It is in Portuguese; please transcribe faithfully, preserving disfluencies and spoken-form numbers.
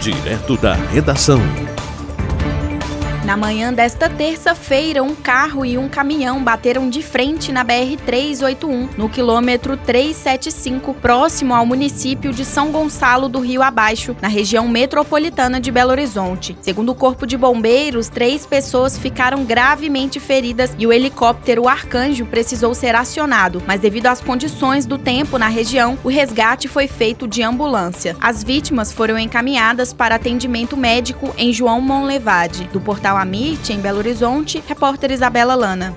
Direto da redação. Na manhã desta terça-feira, um carro e um caminhão bateram de frente na B R trezentos e oitenta e um, no quilômetro trezentos e setenta e cinco, próximo ao município de São Gonçalo do Rio Abaixo, na região metropolitana de Belo Horizonte. Segundo o Corpo de Bombeiros, três pessoas ficaram gravemente feridas e o helicóptero Arcanjo precisou ser acionado, mas devido às condições do tempo na região, o resgate foi feito de ambulância. As vítimas foram encaminhadas para atendimento médico em João Monlevade. Do portal Amit, em Belo Horizonte, repórter Isabela Lana.